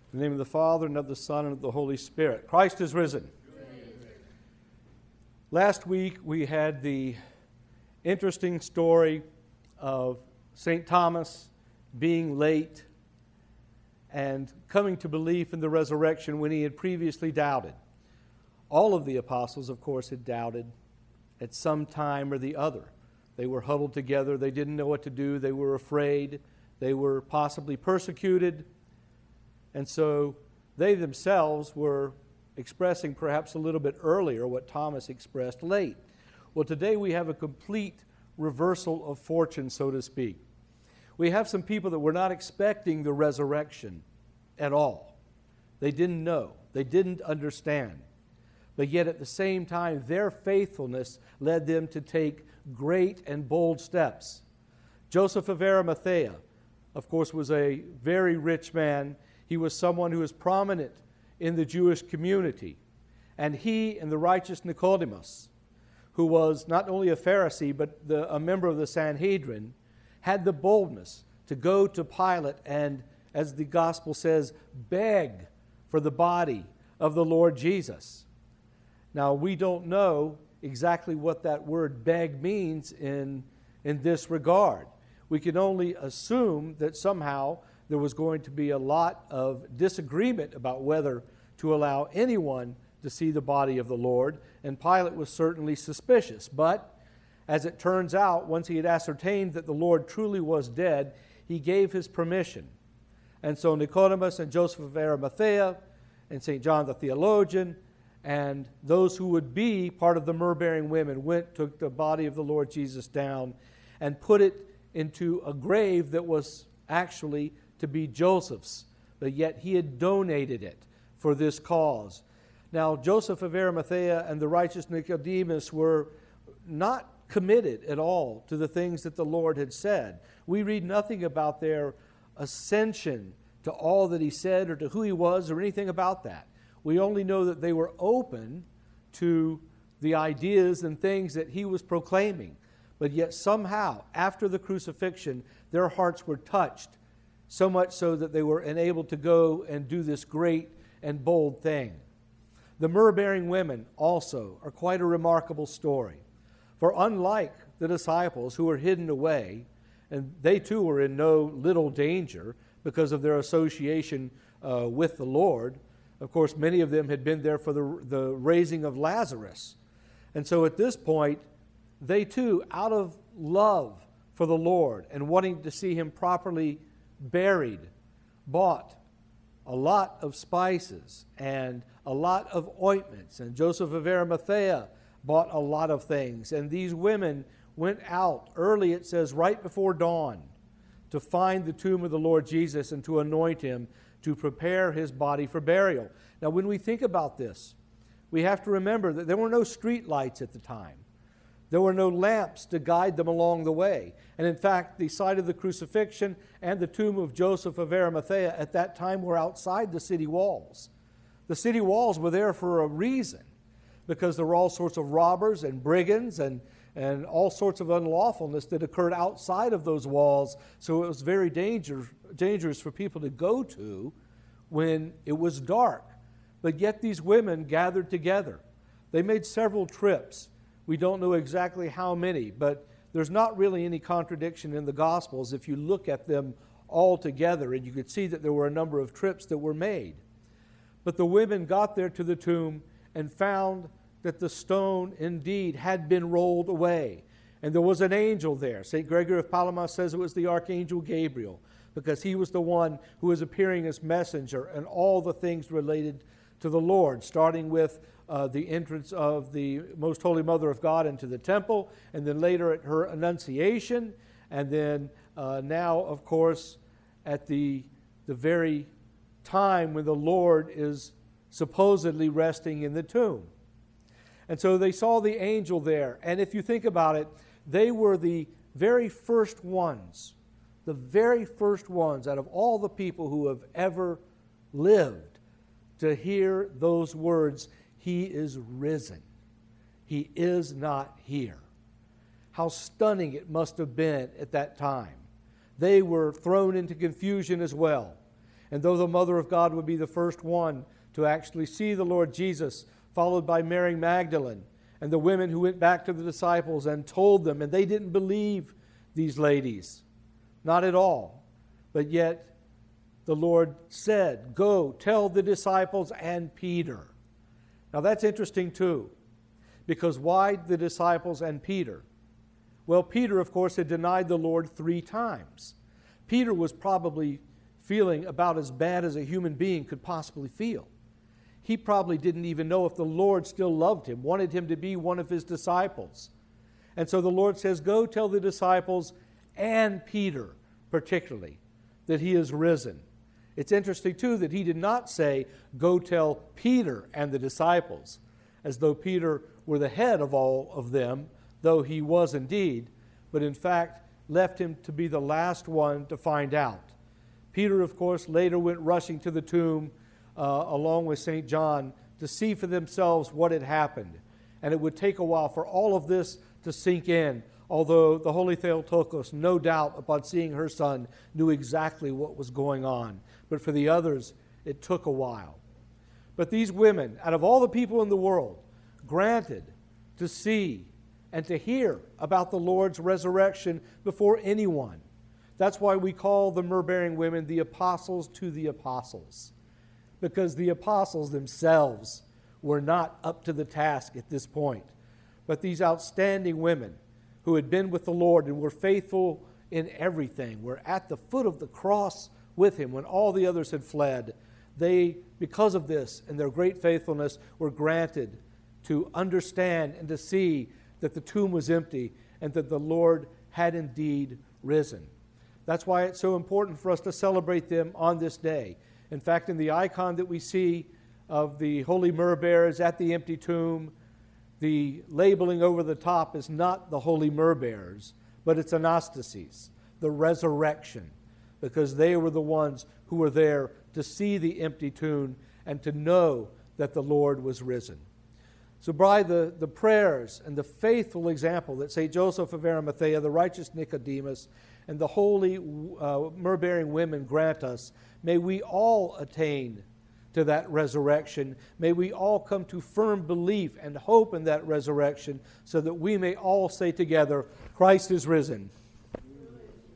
In the name of the Father, and of the Son, and of the Holy Spirit. Christ is risen. Last week we had the interesting story of St. Thomas being late and coming to belief in the resurrection when he had previously doubted. All of the apostles, of course, had doubted at some time or the other. They were huddled together. They didn't know what to do. They were afraid. They were possibly persecuted. And so they themselves were expressing perhaps a little bit earlier what Thomas expressed late. Well, today we have a complete reversal of fortune, so to speak. We have some people that were not expecting the resurrection at all. They didn't know. They didn't understand. But yet at the same time, their faithfulness led them to take great and bold steps. Joseph of Arimathea, of course, was a very rich man. He was someone who was prominent in the Jewish community. And he and the righteous Nicodemus, who was not only a Pharisee but a member of the Sanhedrin, had the boldness to go to Pilate and, as the gospel says, beg for the body of the Lord Jesus. Now, we don't know exactly what that word beg means in this regard. We can only assume that somehow there was going to be a lot of disagreement about whether to allow anyone to see the body of the Lord, and Pilate was certainly suspicious. But as it turns out, once he had ascertained that the Lord truly was dead, he gave his permission. And so Nicodemus and Joseph of Arimathea and St. John the theologian and those who would be part of the myrrh-bearing women took the body of the Lord Jesus down and put it into a grave that was actually to be Joseph's, but yet he had donated it for this cause. Now, Joseph of Arimathea and the righteous Nicodemus were not committed at all to the things that the Lord had said. We read nothing about their ascension to all that he said or to who he was or anything about that. We only know that they were open to the ideas and things that he was proclaiming. But yet somehow, after the crucifixion, their hearts were touched, so much so that they were enabled to go and do this great and bold thing. The myrrh-bearing women also are quite a remarkable story. For unlike the disciples who were hidden away, and they too were in no little danger because of their association with the Lord. Of course, many of them had been there for the raising of Lazarus. And so at this point, they too, out of love for the Lord and wanting to see him properly buried, bought a lot of spices and a lot of ointments. And Joseph of Arimathea bought a lot of things. And these women went out early, it says, right before dawn, to find the tomb of the Lord Jesus and to anoint him, to prepare his body for burial. Now, when we think about this, we have to remember that there were no street lights at the time. There were no lamps to guide them along the way. And in fact, the site of the crucifixion and the tomb of Joseph of Arimathea at that time were outside the city walls. The city walls were there for a reason, because there were all sorts of robbers and brigands and all sorts of unlawfulness that occurred outside of those walls. So it was very dangerous for people to go to when it was dark. But yet these women gathered together. They made several trips. We don't know exactly how many, but there's not really any contradiction in the Gospels if you look at them all together, and you could see that there were a number of trips that were made. But the women got there to the tomb and found that the stone indeed had been rolled away. And there was an angel there. St. Gregory of Palamas says it was the Archangel Gabriel, because he was the one who was appearing as messenger and all the things related to the Lord, starting with the entrance of the Most Holy Mother of God into the temple, and then later at her Annunciation, and then now, of course, at the very time when the Lord is supposedly resting in the tomb. And so they saw the angel there, and if you think about it, they were the very first ones out of all the people who have ever lived to hear those words, "He is risen. He is not here." How stunning it must have been at that time. They were thrown into confusion as well. And though the Mother of God would be the first one to actually see the Lord Jesus, followed by Mary Magdalene, and the women who went back to the disciples and told them, and they didn't believe these ladies, not at all. But yet the Lord said, "Go, tell the disciples and Peter." Now that's interesting too, because why the disciples and Peter? Well, Peter, of course, had denied the Lord 3 times. Peter was probably feeling about as bad as a human being could possibly feel. He probably didn't even know if the Lord still loved him, wanted him to be one of his disciples. And so the Lord says, "Go tell the disciples and Peter particularly that he is risen." It's interesting too that he did not say, "Go tell Peter and the disciples," as though Peter were the head of all of them, though he was indeed, but in fact left him to be the last one to find out. Peter, of course, later went rushing to the tomb along with St. John to see for themselves what had happened. And it would take a while for all of this to sink in, although the Holy Theotokos, no doubt, upon seeing her son, knew exactly what was going on. But for the others, it took a while. But these women, out of all the people in the world, granted to see and to hear about the Lord's resurrection before anyone. That's why we call the myrrh-bearing women the apostles to the apostles, because the apostles themselves were not up to the task at this point. But these outstanding women who had been with the Lord and were faithful in everything, were at the foot of the cross with him when all the others had fled. They, because of this and their great faithfulness, were granted to understand and to see that the tomb was empty and that the Lord had indeed risen. That's why it's so important for us to celebrate them on this day. In fact, in the icon that we see of the holy myrrh bearers at the empty tomb, the labeling over the top is not the holy myrrh bearers, but it's Anastasis, the resurrection, because they were the ones who were there to see the empty tomb and to know that the Lord was risen. So by the prayers and the faithful example that St. Joseph of Arimathea, the righteous Nicodemus, and the holy myrrh-bearing women grant us, may we all attain to that resurrection. May we all come to firm belief and hope in that resurrection so that we may all say together, "Christ is risen."